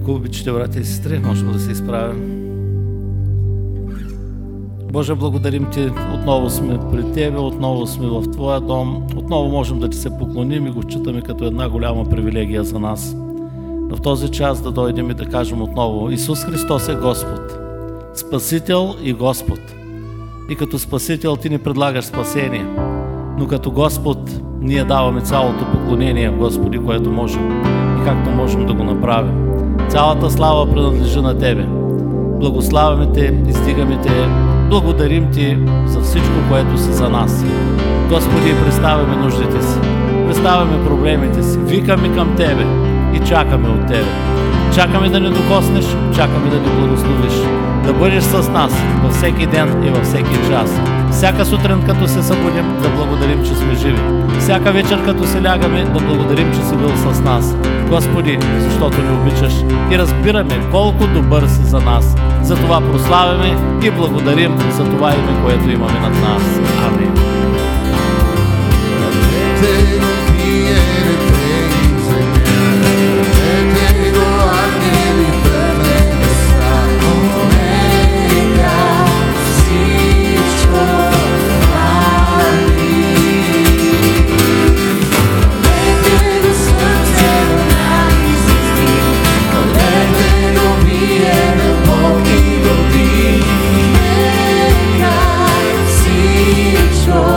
Ако обичате, брати и сестри, можем да се изправим. Боже, благодарим Ти, отново сме при Тебе, отново сме в Твоя дом, отново можем да Ти се поклоним и го считаме като една голяма привилегия за нас. Но в този час да дойдем и да кажем отново: Исус Христос е Господ, Спасител и Господ. И като Спасител Ти ни предлагаш спасение, но като Господ ние даваме цялото поклонение, Господи, което можем и както можем да го направим. Цялата слава принадлежи на Тебе. Благославяме Те, издигаме Те, благодарим Ти за всичко, което си за нас. Господи, представяме нуждите си, представяме проблемите си, викаме към Тебе и чакаме от Тебе. Чакаме да ни докоснеш, чакаме да ни благословиш, да бъдеш с нас във всеки ден и във всеки час. Всяка сутрин, като се събудим, да благодарим, че сме живи. Всяка вечер, като се лягаме, да благодарим, че си бил с нас. Господи, защото ни обичаш и разбираме колко добър си за нас. Затова прославяме и благодарим за това име, което имаме над нас. Амин. Show.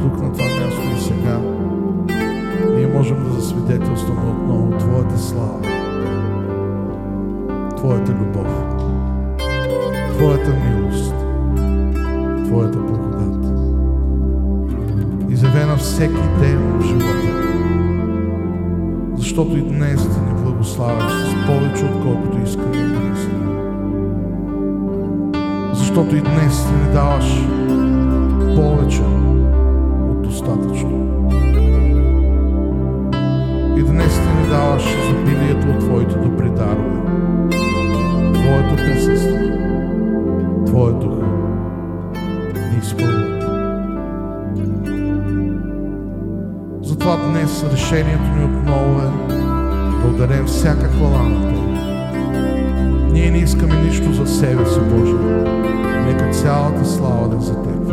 тук на това място и сега ние можем да засвидетелстваме отново Твоята слава, Твоята любов, Твоята милост, Твоята благодат, изявена всеки ден в живота. Защото и днес Ти ни благославяш с повече, отколкото искаме да мислим. Защото и днес Ти ни даваш повече от достатъчно. И днес Ти ни даваш изобилието от Твоите добри дарове, Твоето присъствие, Твоя дух ни изпълнят. Затова днес решението ни отново е да отдадем всяка хвала на Тебе. Ние не искаме нищо за себе си, Боже. Нека цялата слава да е за Тебе.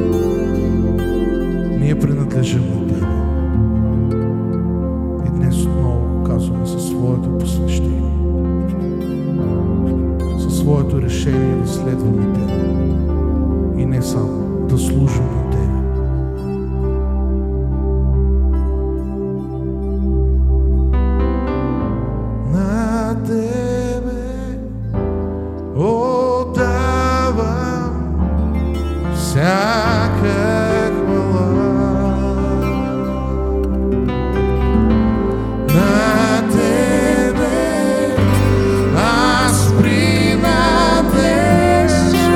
Ние принадлежим на Тебе. И днес отново казваме със своето посвещение, със своето решение да следваме Тебе. И не само да служим на Тебе. На Тебе отдавам всяка хвала. На Тебе аз принадлежа.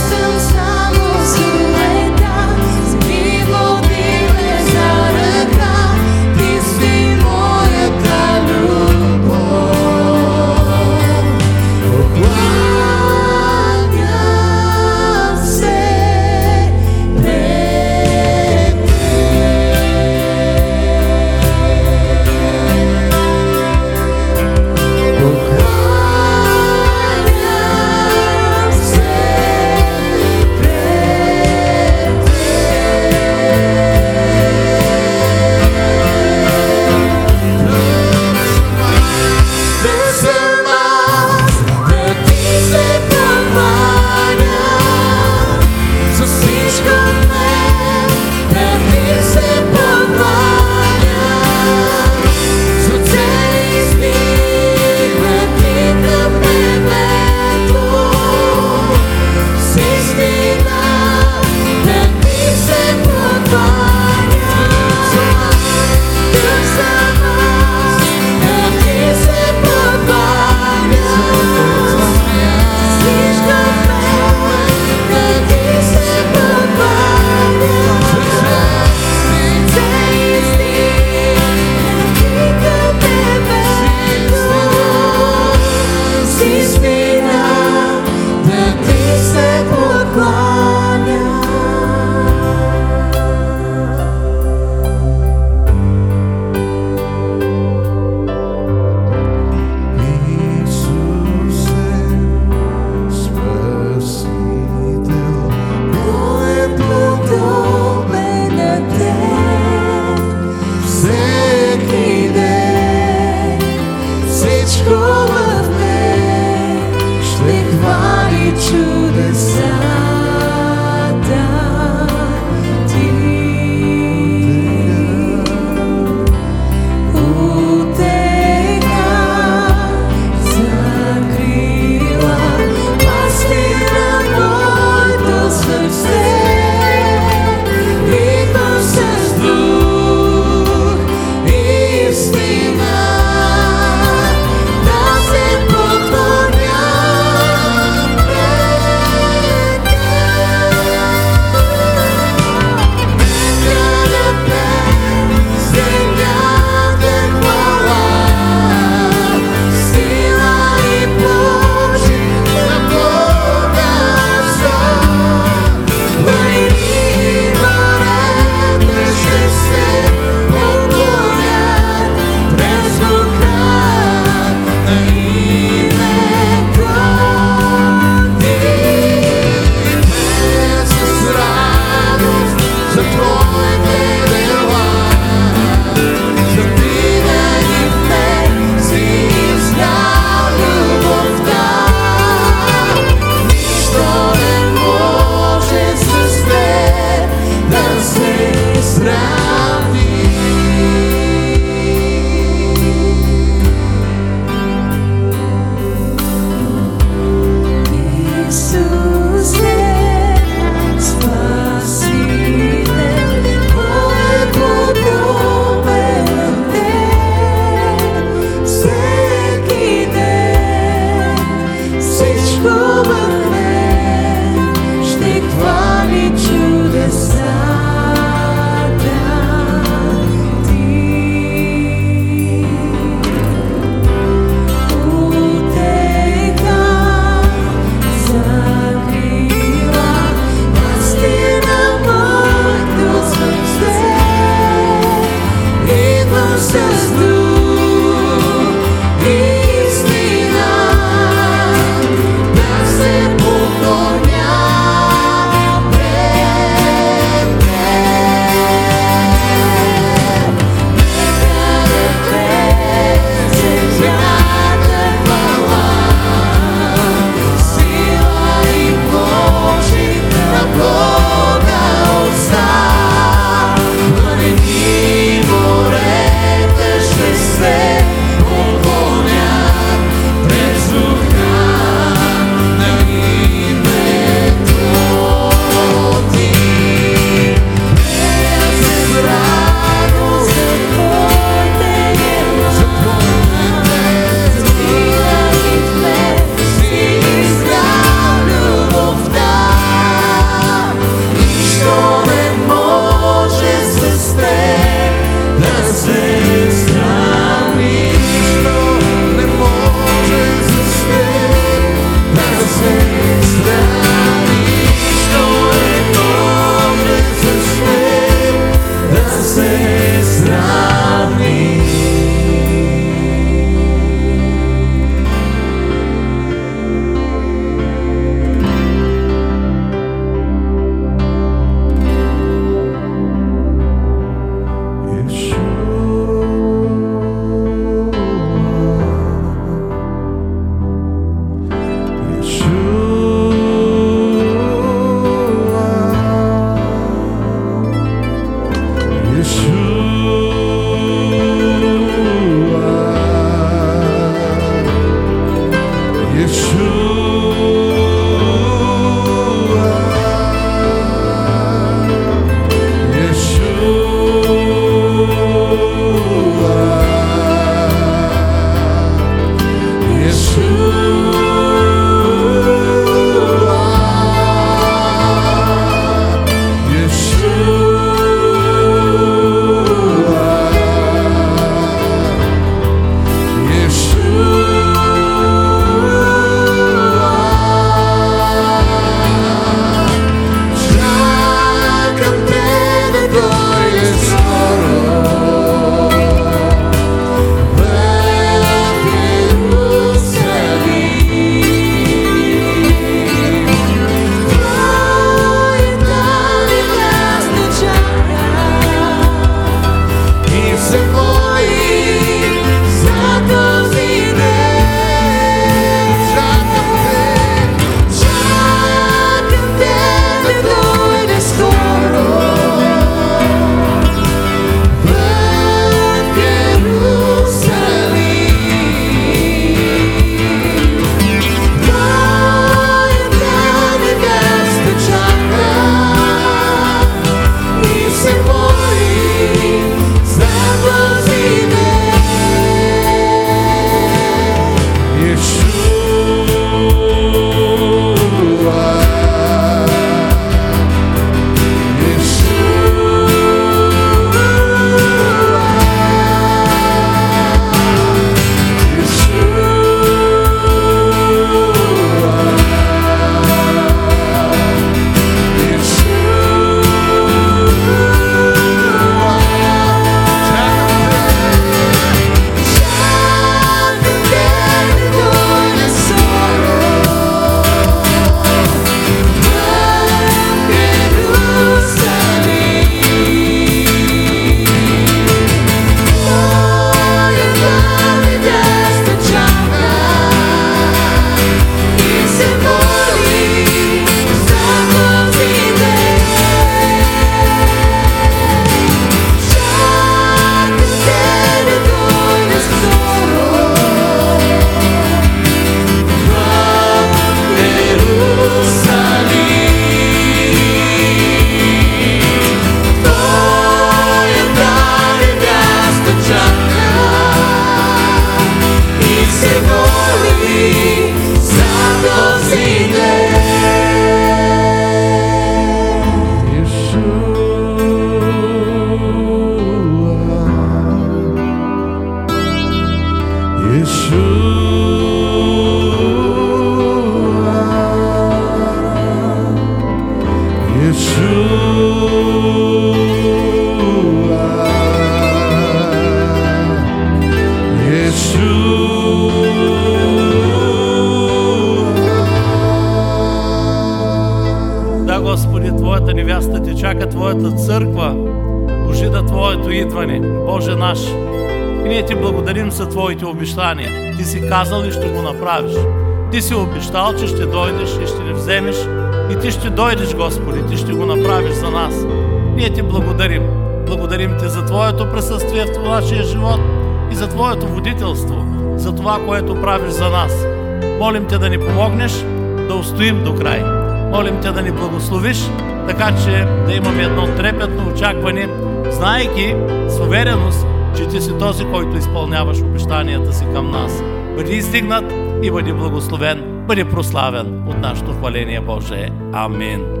Господи, Твоята невяста Те чака, Твоята църква ожида Твоето идване, Боже наш. И ние Ти благодарим за Твоите обещания. Ти си казал и ще го направиш. Ти си обещал, че ще дойдеш и ще ни вземеш. И Ти ще дойдеш, Господи, Ти ще го направиш за нас. Ние Ти благодарим. Благодарим Ти за Твоето присъствие в нашия живот и за Твоето водителство, за това, което правиш за нас. Молим Те да ни помогнеш да устоим до край. Молим Те да ни благословиш, така че да имаме едно трепетно очакване, знаейки с увереност, че Ти си този, който изпълняваш обещанията си към нас. Бъди издигнат и бъди благословен, бъди прославен от нашето хваление, Боже. Амин.